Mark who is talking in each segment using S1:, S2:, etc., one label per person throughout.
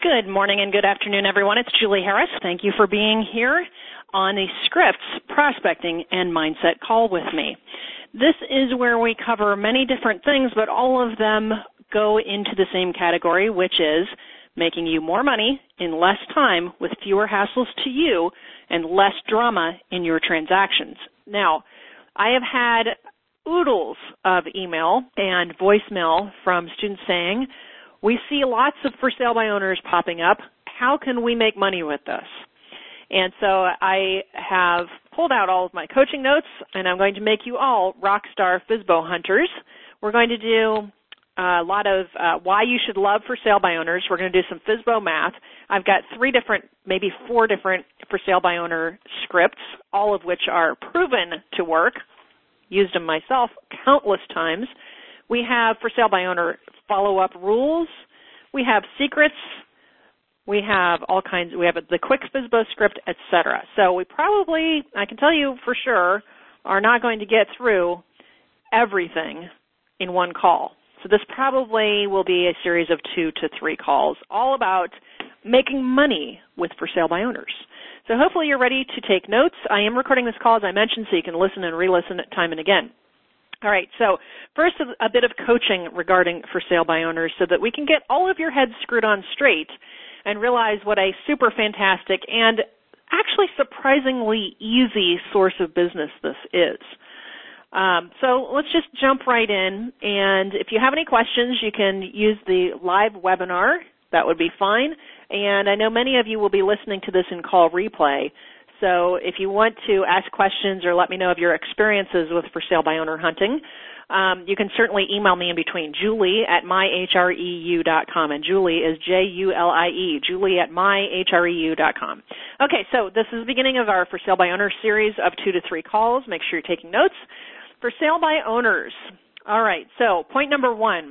S1: Good morning and good afternoon, everyone. It's Julie Harris. Thank you for being here on the Scripts Prospecting and Mindset Call with me. This is where we cover many different things, but all of them go into the same category, which is making you more money in less time with fewer hassles to you and less drama in your transactions. Now, I have had oodles of email and voicemail from students saying, we see lots of for sale by owners popping up. How can we make money with this? And so I have pulled out all of my coaching notes, and I'm going to make you all rockstar FSBO hunters. We're going to do a lot of why you should love for sale by owners. We're going to do some FSBO math. I've got maybe four different for sale by owner scripts, all of which are proven to work. Used them myself countless times. We have for sale by owner follow-up rules. We have secrets. We have all kinds. We have the quick FSBO script, etc. So we probably, I can tell you for sure, are not going to get through everything in one call. So this probably will be a series of 2 to 3 calls, all about making money with for sale by owners. So hopefully you're ready to take notes. I am recording this call, as I mentioned, so you can listen and re-listen time and again. All right, so first a bit of coaching regarding for sale by owners so that we can get all of your heads screwed on straight and realize what a super fantastic and actually surprisingly easy source of business this is. So let's just jump right in, and if you have any questions, you can use the live webinar. That would be fine, and I know many of you will be listening to this in call replay, so if you want to ask questions or let me know of your experiences with for sale by owner hunting, you can certainly email me in between, Julie@myhreu.com, and Julie is Julie, Julie@myhreu.com. Okay, so this is the beginning of our for sale by owner series of 2 to 3 calls. Make sure you're taking notes. For sale by owners. All right, so point number 1,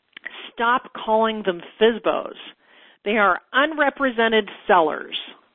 S1: stop calling them FSBOs. They are unrepresented sellers.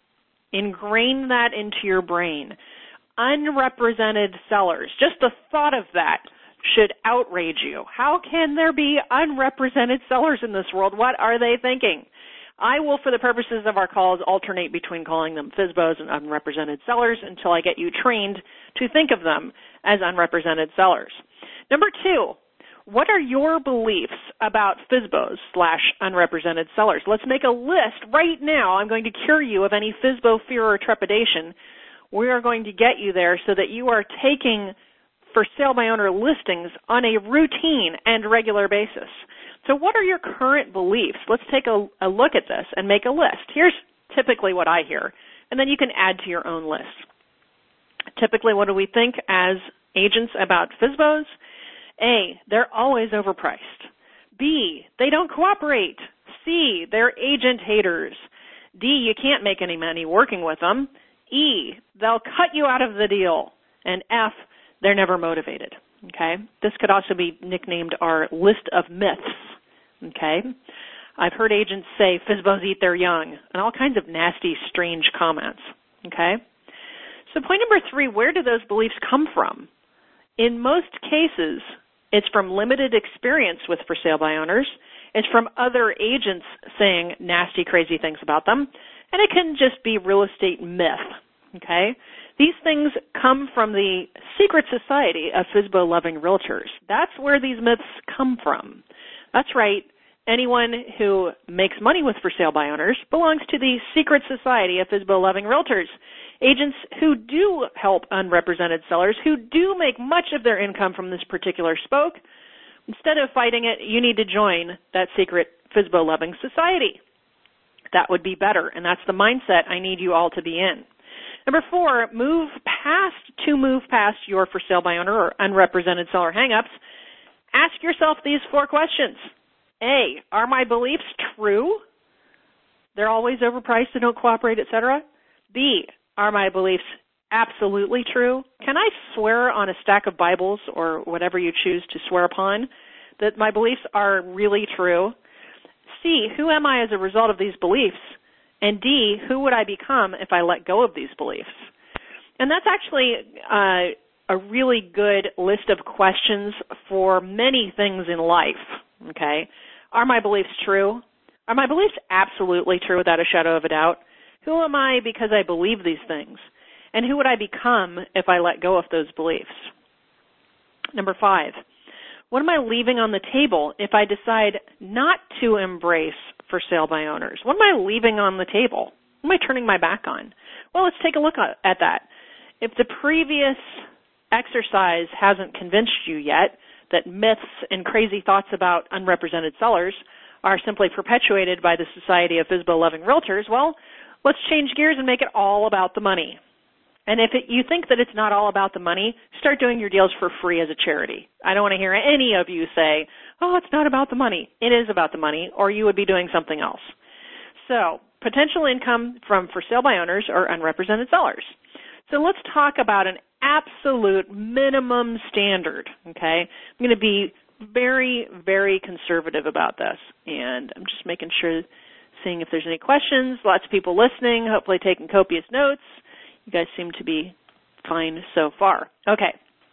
S1: Ingrain that into your brain. Unrepresented sellers. Just the thought of that should outrage you. How can there be unrepresented sellers in this world? What are they thinking? I will, for the purposes of our calls, alternate between calling them FSBOs and unrepresented sellers until I get you trained to think of them as unrepresented sellers. Number 2, what are your beliefs about FSBOs/unrepresented sellers? Let's make a list right now. I'm going to cure you of any FSBO fear or trepidation. We are going to get you there so that you are taking for sale by owner listings on a routine and regular basis. So what are your current beliefs? Let's take a look at this and make a list. Here's typically what I hear, and then you can add to your own list. Typically, what do we think as agents about FSBOs? A, they're always overpriced. B, they don't cooperate. C, they're agent haters. D, you can't make any money working with them. E, they'll cut you out of the deal. And F, they're never motivated. Okay? This could also be nicknamed our list of myths. Okay? I've heard agents say FSBOs eat their young and all kinds of nasty, strange comments. Okay? So point number 3, where do those beliefs come from? In most cases, it's from limited experience with for sale by owners. It's from other agents saying nasty, crazy things about them. And it can just be real estate myth. Okay? These things come from the secret society of FSBO-loving realtors. That's where these myths come from. That's right. Anyone who makes money with for sale by owners belongs to the secret society of FSBO-loving realtors. Agents who do help unrepresented sellers, who do make much of their income from this particular spoke. Instead of fighting it, you need to join that secret FSBO-loving society. That would be better, and that's the mindset I need you all to be in. Number 4, move past your for sale by owner or unrepresented seller hangups. Ask yourself these 4 questions. A, are my beliefs true? They're always overpriced, they don't cooperate, etc. B, are my beliefs absolutely true? Can I swear on a stack of Bibles or whatever you choose to swear upon that my beliefs are really true? C, who am I as a result of these beliefs? And D, who would I become if I let go of these beliefs? And that's actually a really good list of questions for many things in life, okay? Are my beliefs true? Are my beliefs absolutely true without a shadow of a doubt? Who am I because I believe these things? And who would I become if I let go of those beliefs? Number 5, what am I leaving on the table if I decide not to embrace for sale by owners? What am I leaving on the table? What am I turning my back on? Well, let's take a look at that. If the previous exercise hasn't convinced you yet that myths and crazy thoughts about unrepresented sellers are simply perpetuated by the Society of FSBO-loving realtors, well, let's change gears and make it all about the money. And if you think that it's not all about the money, start doing your deals for free as a charity. I don't want to hear any of you say, oh, it's not about the money. It is about the money, or you would be doing something else. So, potential income from for sale by owners or unrepresented sellers. So let's talk about an absolute minimum standard, okay? I'm going to be very, very conservative about this, and I'm just making sure, seeing if there's any questions. Lots of people listening, hopefully taking copious notes. You guys seem to be fine so far. Okay,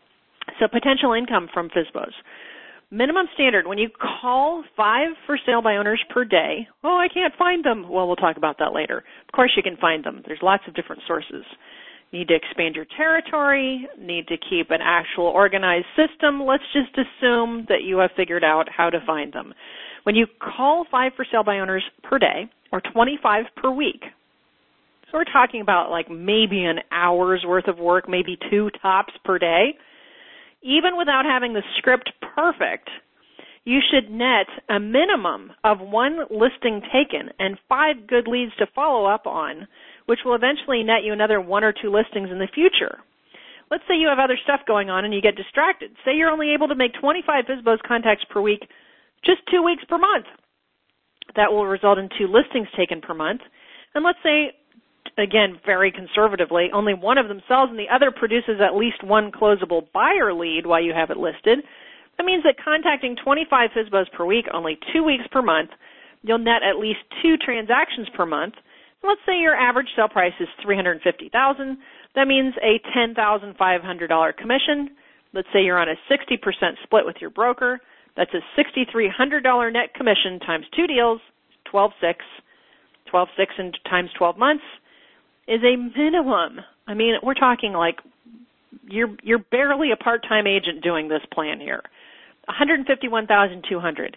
S1: so potential income from FSBOs. Minimum standard, when you call 5 for sale by owners per day, oh, I can't find them. Well, we'll talk about that later. Of course you can find them. There's lots of different sources. Need to expand your territory, need to keep an actual organized system. Let's just assume that you have figured out how to find them. When you call 5 for sale by owners per day, or 25 per week, so we're talking about like maybe an hour's worth of work, maybe 2 tops per day. Even without having the script perfect, you should net a minimum of 1 listing taken and 5 good leads to follow up on, which will eventually net you another 1 or 2 listings in the future. Let's say you have other stuff going on and you get distracted. Say you're only able to make 25 FSBOs contacts per week, just 2 weeks per month. That will result in 2 listings taken per month. And let's say, again, very conservatively, only one of them sells and the other produces at least 1 closable buyer lead while you have it listed. That means that contacting 25 FSBOs per week, only 2 weeks per month, you'll net at least 2 transactions per month. Let's say your average sale price is $350,000. That means a $10,500 commission. Let's say you're on a 60% split with your broker. That's a $6,300 net commission times 2 deals, 12.6. 12.6 times 12 months is a minimum. I mean, we're talking like you're barely a part-time agent doing this plan here. $151,200.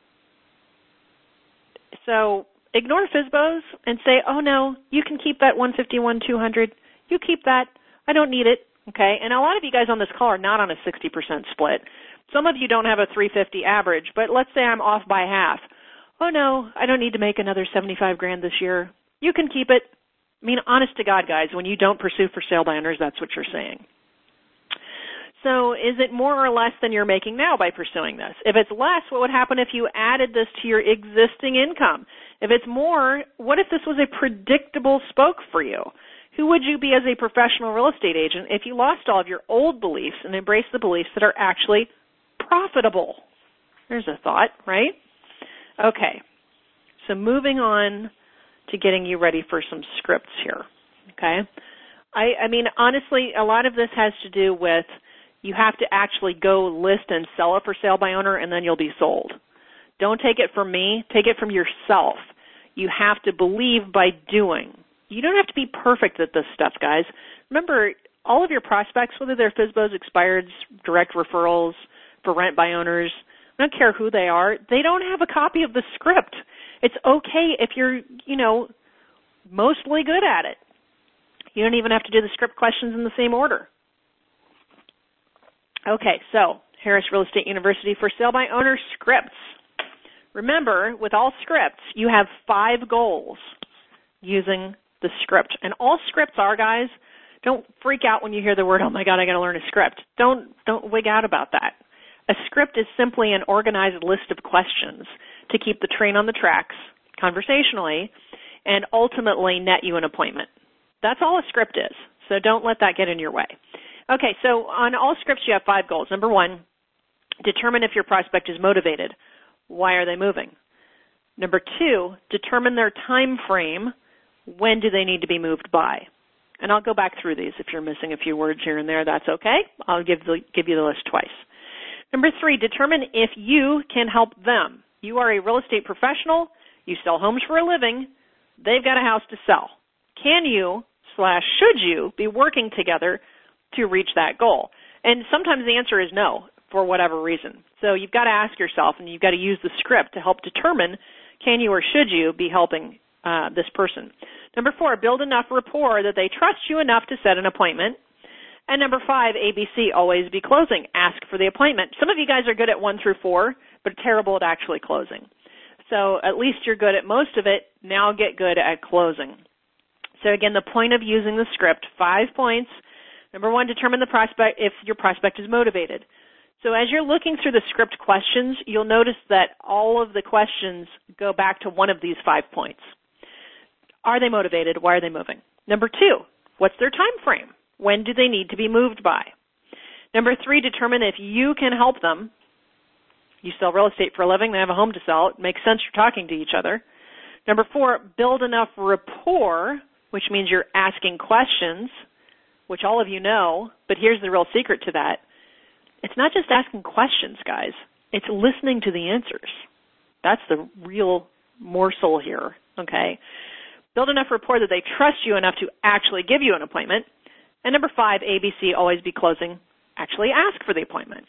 S1: So ignore FSBOs and say, oh no, you can keep that $151,200. You keep that. I don't need it. Okay. And a lot of you guys on this call are not on a 60% split. Some of you don't have a 350 average, but let's say I'm off by half. Oh no, I don't need to make another $75,000 this year. You can keep it. I mean, honest to God, guys, when you don't pursue for sale by owners, that's what you're saying. So is it more or less than you're making now by pursuing this? If it's less, what would happen if you added this to your existing income? If it's more, what if this was a predictable spoke for you? Who would you be as a professional real estate agent if you lost all of your old beliefs and embraced the beliefs that are actually profitable? There's a thought, right? Okay, so moving on to getting you ready for some scripts here, okay? I mean, honestly, a lot of this has to do with you have to actually go list and sell it for sale by owner, and then you'll be sold. Don't take it from me. Take it from yourself. You have to believe by doing. You don't have to be perfect at this stuff, guys. Remember, all of your prospects, whether they're FSBOs, expireds, direct referrals, for rent by owners, I don't care who they are, they don't have a copy of the script. It's okay if you're, mostly good at it. You don't even have to do the script questions in the same order. Okay, so Harris Real Estate University for sale by owner scripts. Remember, with all scripts, you have 5 goals using the script. And all scripts are, guys, don't freak out when you hear the word, oh my God, I got to learn a script. Don't wig out about that. A script is simply an organized list of questions to keep the train on the tracks conversationally and ultimately net you an appointment. That's all a script is, so don't let that get in your way. Okay, so on all scripts you have 5 goals. Number 1, determine if your prospect is motivated. Why are they moving? Number 2, determine their time frame. When do they need to be moved by? And I'll go back through these. If you're missing a few words here and there, that's okay. I'll give you the list twice. Number 3, determine if you can help them. You are a real estate professional. You sell homes for a living. They've got a house to sell. Can you / should you be working together to reach that goal? And sometimes the answer is no, for whatever reason. So you've got to ask yourself, and you've got to use the script to help determine, can you or should you be helping this person? Number 4, build enough rapport that they trust you enough to set an appointment. And number 5, ABC, always be closing. Ask for the appointment. Some of you guys are good at 1 through 4, but terrible at actually closing. So at least you're good at most of it. Now get good at closing. So again, the point of using the script, 5 points. Number 1, determine the prospect if your prospect is motivated. So as you're looking through the script questions, you'll notice that all of the questions go back to one of these 5 points. Are they motivated? Why are they moving? Number 2, what's their time frame? When do they need to be moved by? Number 3, determine if you can help them. You sell real estate for a living. They have a home to sell. It makes sense you're talking to each other. Number 4, build enough rapport, which means you're asking questions, which all of you know, but here's the real secret to that. It's not just asking questions, guys. It's listening to the answers. That's the real morsel here, okay? Build enough rapport that they trust you enough to actually give you an appointment. And number 5, ABC, always be closing. Actually ask for the appointment.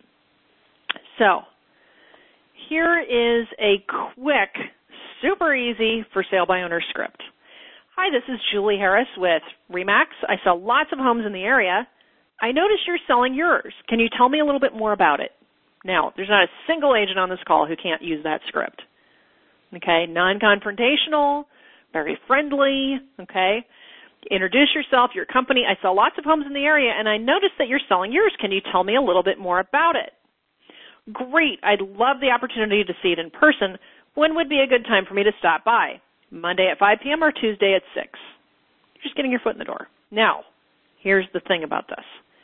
S1: So here is a quick, super easy for sale by owner script. Hi, this is Julie Harris with RE/MAX. I sell lots of homes in the area. I noticed you're selling yours. Can you tell me a little bit more about it? Now, there's not a single agent on this call who can't use that script. Okay, non-confrontational, very friendly, okay? Introduce yourself, your company. I sell lots of homes in the area, and I noticed that you're selling yours. Can you tell me a little bit more about it? Great. I'd love the opportunity to see it in person. When would be a good time for me to stop by? Monday at 5 p.m. or Tuesday at 6? You're just getting your foot in the door. Now, here's the thing about this.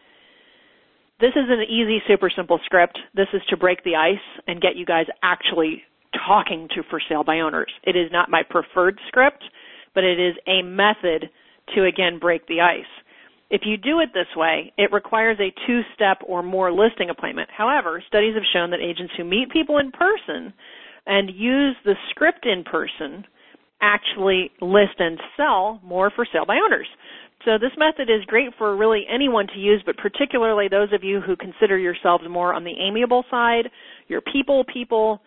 S1: This is an easy, super simple script. This is to break the ice and get you guys actually talking to for sale by owners. It is not my preferred script, but it is a method to, again, break the ice. If you do it this way, it requires a 2-step or more listing appointment. However, studies have shown that agents who meet people in person and use the script in person actually list and sell more for sale by owners. So this method is great for really anyone to use, but particularly those of you who consider yourselves more on the amiable side, you're people.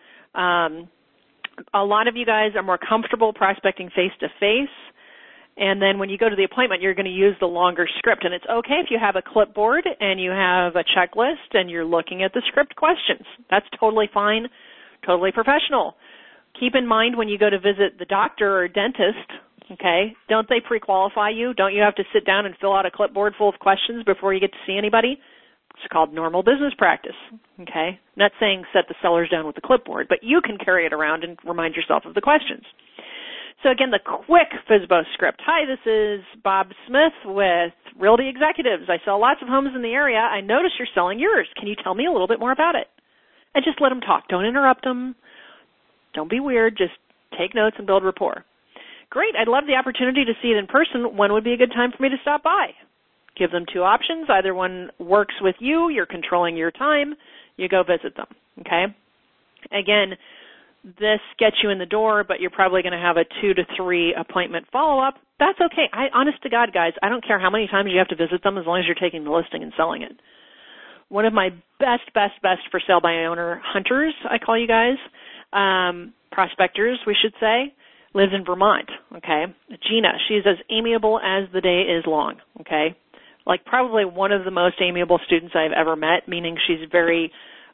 S1: A lot of you guys are more comfortable prospecting face-to-face. And then when you go to the appointment, you're going to use the longer script. And it's okay if you have a clipboard and you have a checklist and you're looking at the script questions. That's totally fine, totally professional. Keep in mind when you go to visit the doctor or dentist, okay, don't they pre-qualify you? Don't you have to sit down and fill out a clipboard full of questions before you get to see anybody? It's called normal business practice, okay? I'm not saying set the sellers down with the clipboard, but you can carry it around and remind yourself of the questions. So again, the quick FSBO script. Hi, this is Bob Smith with Realty Executives. I sell lots of homes in the area. I notice you're selling yours. Can you tell me a little bit more about it? And just let them talk. Don't interrupt them. Don't be weird. Just take notes and build rapport. Great. I'd love the opportunity to see it in person. When would be a good time for me to stop by? Give them 2 options. Either one works with you. You're controlling your time. You go visit them. Okay? Again, this gets you in the door, but you're probably going to have a 2 to 3 appointment follow-up. That's okay. Honest to God, guys, I don't care how many times you have to visit them as long as you're taking the listing and selling it. One of my best for sale by owner hunters, I call you guys, prospectors, we should say, lives in Vermont, okay? Gina, she's as amiable as the day is long, okay? Like probably one of the most amiable students I've ever met, meaning she's very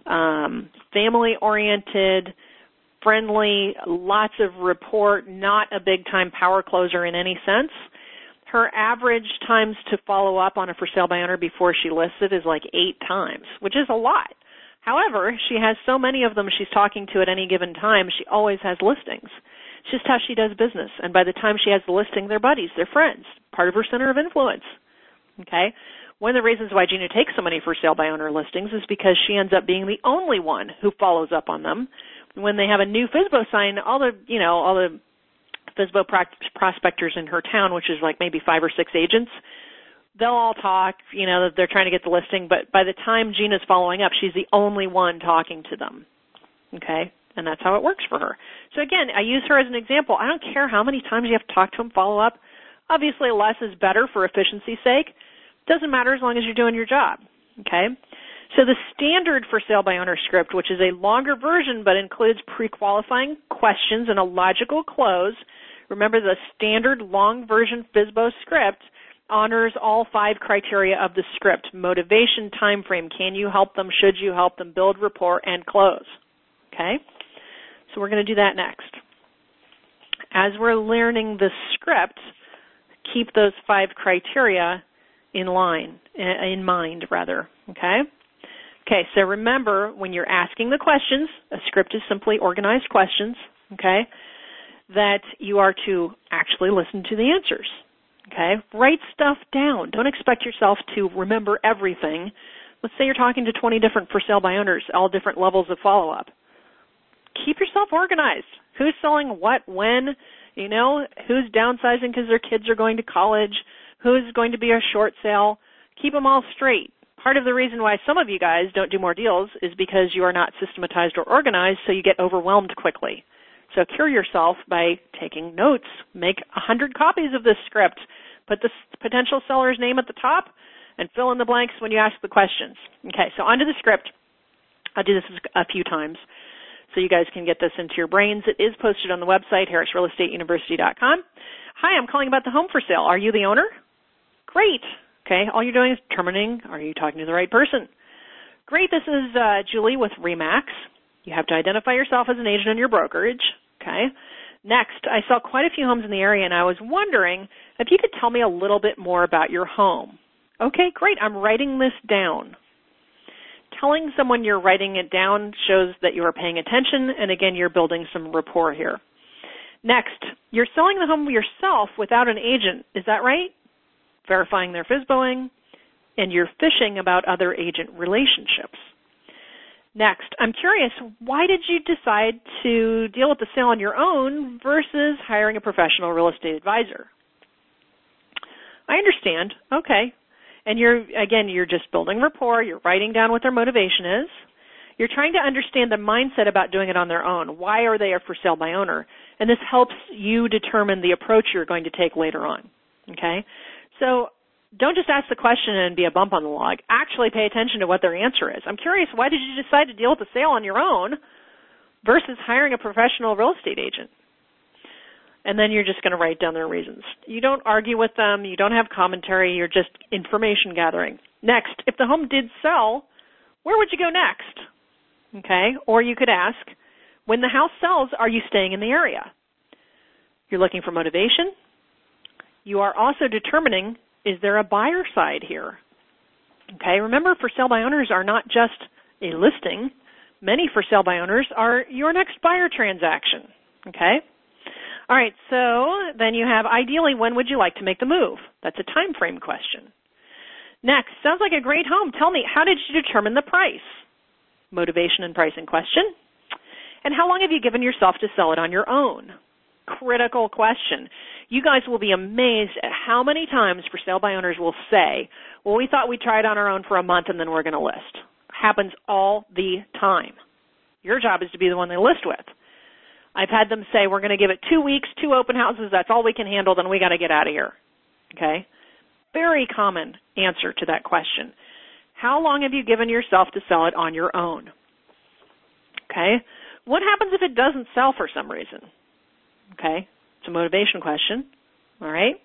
S1: family-oriented, friendly, lots of rapport, not a big-time power closer in any sense. Her average times to follow up on a for sale by owner before she lists it is like 8 times, which is a lot. However, she has so many of them she's talking to at any given time, she always has listings. It's just how she does business. And by the time she has the listing, they're buddies, they're friends, part of her center of influence. Okay? One of the reasons why Gina takes so many for sale by owner listings is because she ends up being the only one who follows up on them. When they have a new FSBO sign, all the FSBO prospectors in her town, which is like maybe 5 or 6 agents, they'll all talk, they're trying to get the listing, but by the time Gina's following up, she's the only one talking to them. Okay? and that's how it works for her. So again, I use her as an example. I don't care how many times you have to talk to them, follow up. Obviously, less is better for efficiency's sake. Doesn't matter as long as you're doing your job, okay? So the standard for sale by owner script, which is a longer version but includes pre-qualifying questions and a logical close. Remember, the standard long version FSBO script honors all 5 criteria of the script: motivation, time frame, can you help them, should you help them, build rapport, and close. Okay? So we're going to do that next. As we're learning the script, keep those 5 criteria in mind. Okay? Okay, so remember, when you're asking the questions, a script is simply organized questions, okay, that you are to actually listen to the answers, okay? Write stuff down. Don't expect yourself to remember everything. Let's say you're talking to 20 different for sale by owners, all different levels of follow-up. Keep yourself organized. Who's selling what, when, you know, who's downsizing because their kids are going to college, who's going to be a short sale. Keep them all straight. Part of the reason why some of you guys don't do more deals is because you are not systematized or organized, so you get overwhelmed quickly. So cure yourself by taking notes. Make 100 copies of this script. Put the potential seller's name at the top and fill in the blanks when you ask the questions. Okay, so onto the script. I'll do this a few times so you guys can get this into your brains. It is posted on the website, harrisrealestateuniversity.com. Hi, I'm calling about the home for sale. Are you the owner? Great. Okay, all you're doing is determining, are you talking to the right person? Great, this is Julie with RE/MAX. You have to identify yourself as an agent in your brokerage. Okay. Next, I sell quite a few homes in the area, and I was wondering if you could tell me a little bit more about your home. Okay, great, I'm writing this down. Telling someone you're writing it down shows that you are paying attention, and again, you're building some rapport here. Next, you're selling the home yourself without an agent. Is that right? Verifying their FSBOing, and you're fishing about other agent relationships. Next, I'm curious, why did you decide to deal with the sale on your own versus hiring a professional real estate advisor? I understand. Okay. And you're just building rapport. You're writing down what their motivation is. You're trying to understand the mindset about doing it on their own. Why are they a for sale by owner? And this helps you determine the approach you're going to take later on. Okay? So don't just ask the question and be a bump on the log. Actually pay attention to what their answer is. I'm curious, why did you decide to deal with the sale on your own versus hiring a professional real estate agent? And then you're just going to write down their reasons. You don't argue with them. You don't have commentary. You're just information gathering. Next, if the home did sell, where would you go next? Okay? Or you could ask, when the house sells, are you staying in the area? You're looking for motivation. You are also determining, is there a buyer side here? Okay, remember, for sale by owners are not just a listing. Many for sale by owners are your next buyer transaction. Okay? All right, so then you have, ideally, when would you like to make the move? That's a time frame question. Next, sounds like a great home. Tell me, how did you determine the price? Motivation and pricing question. And how long have you given yourself to sell it on your own? Critical question. You guys will be amazed at how many times for sale by owners will say, well, we thought we'd try it on our own for a month and then we're going to list. Happens all the time. Your job is to be the one they list with. I've had them say, we're going to give it 2 weeks, 2 open houses, that's all we can handle, then we got to get out of here. Okay? Very common answer to that question. How long have you given yourself to sell it on your own? Okay? What happens if it doesn't sell for some reason? Okay? It's a motivation question. All right?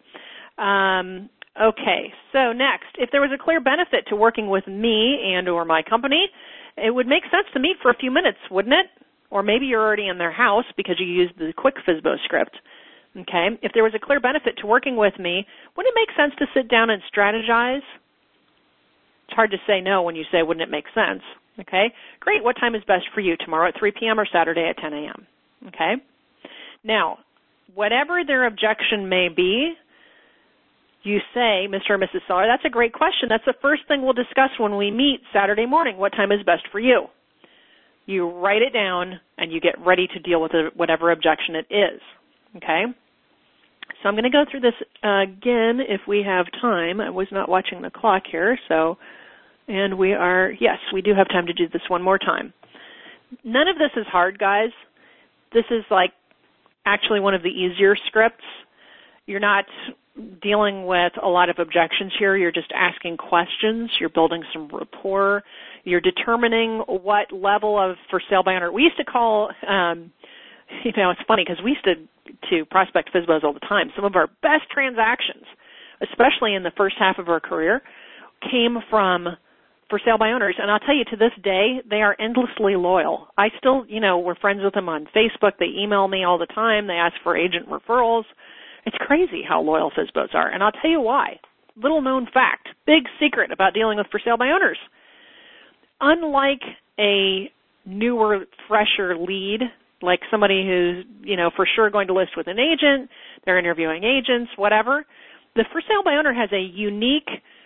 S1: Okay, so next, if there was a clear benefit to working with me and or my company, it would make sense to meet for a few minutes, wouldn't it? Or maybe you're already in their house because you used the quick FSBO script. Okay, if there was a clear benefit to working with me, wouldn't it make sense to sit down and strategize? It's hard to say no when you say, wouldn't it make sense? Okay, great. What time is best for you, tomorrow at 3 p.m. or Saturday at 10 a.m.? Okay, now, whatever their objection may be, you say, Mr. or Mrs. Seller, that's a great question. That's the first thing we'll discuss when we meet Saturday morning. What time is best for you? You write it down, and you get ready to deal with whatever objection it is. Okay? So I'm going to go through this again if we have time. I was not watching the clock here, so, and we are, yes, we do have time to do this one more time. None of this is hard, guys. This is like actually one of the easier scripts. You're not dealing with a lot of objections here. You're just asking questions. You're building some rapport. You're determining what level of for sale by owner. We used to call, it's funny because we used to prospect FSBOs all the time. Some of our best transactions, especially in the first half of our career, came from for sale by owners. And I'll tell you, to this day, they are endlessly loyal. I still, we're friends with them on Facebook. They email me all the time. They ask for agent referrals. It's crazy how loyal FSBOs are. And I'll tell you why. Little known fact, big secret about dealing with for sale by owners. Unlike a newer, fresher lead, like somebody who's, for sure going to list with an agent, they're interviewing agents, whatever, the for sale by owner has a unique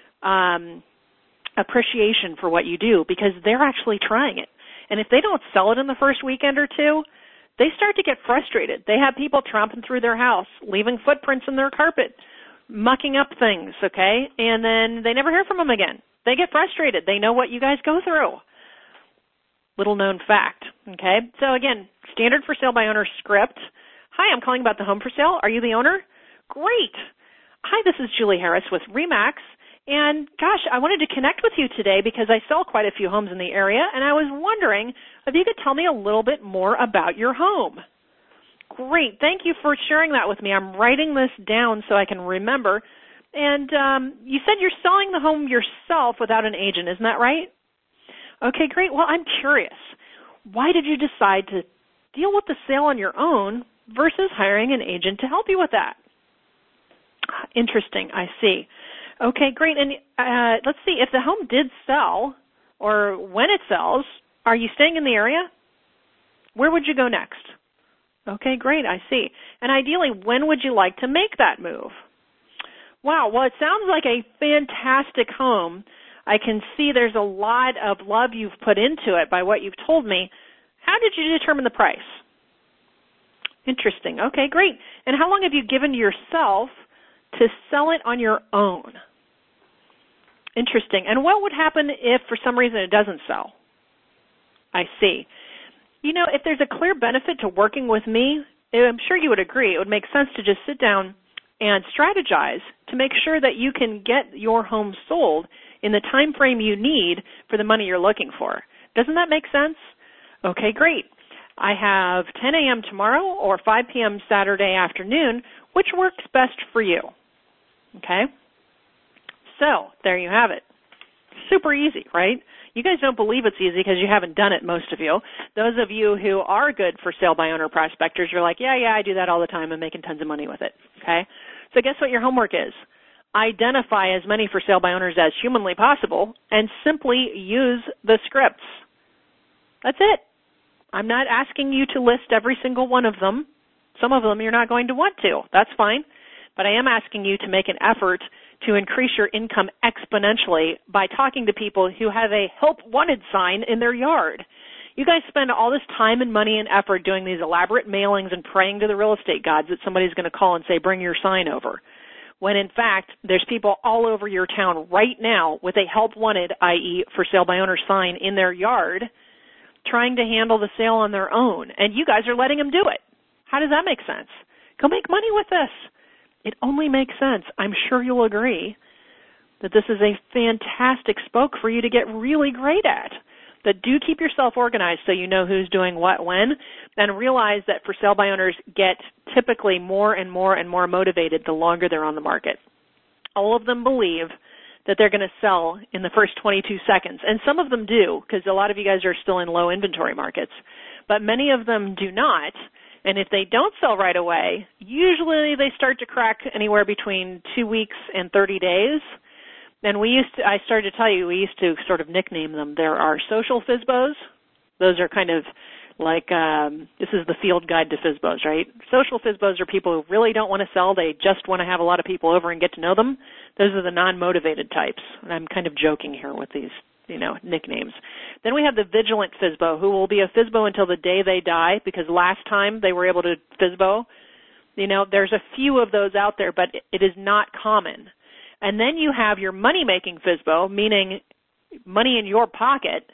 S1: appreciation for what you do because they're actually trying it. And if they don't sell it in the first weekend or two, they start to get frustrated. They have people tromping through their house, leaving footprints in their carpet, mucking up things, okay? And then they never hear from them again. They get frustrated. They know what you guys go through. Little known fact, okay? So again, standard for sale by owner script. Hi, I'm calling about the home for sale. Are you the owner? Great. Hi, this is Julie Harris with RE/MAX. And gosh, I wanted to connect with you today because I sell quite a few homes in the area, and I was wondering if you could tell me a little bit more about your home. Great. Thank you for sharing that with me. I'm writing this down so I can remember. And you said you're selling the home yourself without an agent. Isn't that right? Okay, great. Well, I'm curious. Why did you decide to deal with the sale on your own versus hiring an agent to help you with that? Interesting. I see. Okay, great. And let's see, if the home did sell or when it sells, are you staying in the area? Where would you go next? Okay, great. I see. And ideally, when would you like to make that move? Wow. Well, it sounds like a fantastic home. I can see there's a lot of love you've put into it by what you've told me. How did you determine the price? Interesting. Okay, great. And how long have you given yourself to sell it on your own? Interesting. And what would happen if for some reason it doesn't sell? I see. If there's a clear benefit to working with me, I'm sure you would agree, it would make sense to just sit down and strategize to make sure that you can get your home sold in the time frame you need for the money you're looking for. Doesn't that make sense? Okay, great. I have 10 a.m. tomorrow or 5 p.m. Saturday afternoon. Which works best for you? Okay? So, there you have it. Super easy, right? You guys don't believe it's easy because you haven't done it, most of you. Those of you who are good for sale by owner prospectors, you're like, yeah, I do that all the time. I'm making tons of money with it, okay? So guess what your homework is? Identify as many for sale by owners as humanly possible and simply use the scripts. That's it. I'm not asking you to list every single one of them. Some of them you're not going to want to. That's fine. But I am asking you to make an effort to increase your income exponentially by talking to people who have a help wanted sign in their yard. You guys spend all this time and money and effort doing these elaborate mailings and praying to the real estate gods that somebody's going to call and say, bring your sign over. When in fact, there's people all over your town right now with a help wanted, i.e. for sale by owner sign in their yard, trying to handle the sale on their own. And you guys are letting them do it. How does that make sense? Go make money with this. It only makes sense. I'm sure you'll agree that this is a fantastic spoke for you to get really great at. But do keep yourself organized so you know who's doing what when, and realize that for sale by owners get typically more and more and more motivated the longer they're on the market. All of them believe that they're going to sell in the first 22 seconds, and some of them do because a lot of you guys are still in low inventory markets, but many of them do not. And if they don't sell right away, usually they start to crack anywhere between 2 weeks and 30 days. And I started to tell you, we used to sort of nickname them. There are social FSBOs. Those are kind of like, this is the field guide to FSBOs, right? Social FSBOs are people who really don't want to sell. They just want to have a lot of people over and get to know them. Those are the non-motivated types. And I'm kind of joking here with these nicknames. Then we have the vigilant FSBO, who will be a FSBO until the day they die, because last time they were able to FSBO. There's a few of those out there, but it is not common. And then you have your money-making FSBO, meaning money in your pocket,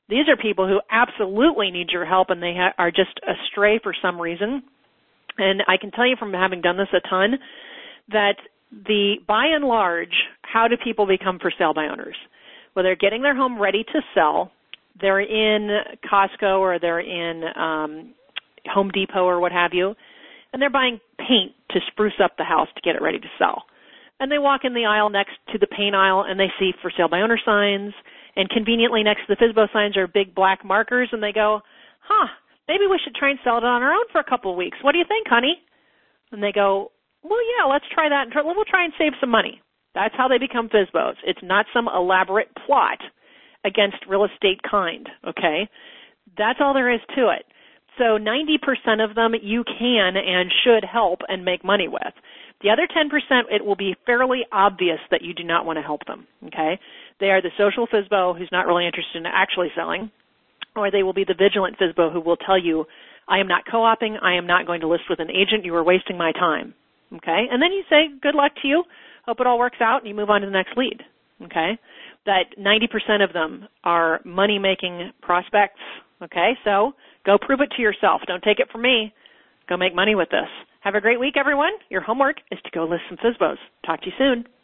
S1: These are people who absolutely need your help, and they are just astray for some reason. And I can tell you from having done this a ton that by and large, how do people become for sale by owners? Well, they're getting their home ready to sell. They're in Costco or they're in Home Depot or what have you, and they're buying paint to spruce up the house to get it ready to sell. And they walk in the aisle next to the paint aisle, and they see for sale by owner signs, and conveniently next to the FSBO signs are big black markers, and they go, maybe we should try and sell it on our own for a couple of weeks. What do you think, honey? And they go, well, yeah, let's try that. We'll try and save some money. That's how they become FSBOs. It's not some elaborate plot against real estate kind, okay? That's all there is to it. So 90% of them you can and should help and make money with. The other 10%, it will be fairly obvious that you do not want to help them, okay? They are the social FSBO who's not really interested in actually selling, or they will be the vigilant FSBO who will tell you, I am not co-oping, I am not going to list with an agent, you are wasting my time, okay? And then you say, good luck to you, hope it all works out, and you move on to the next lead, okay? That 90% of them are money-making prospects, okay? So go prove it to yourself. Don't take it from me. Go make money with this. Have a great week, everyone. Your homework is to go list some FSBOs. Talk to you soon.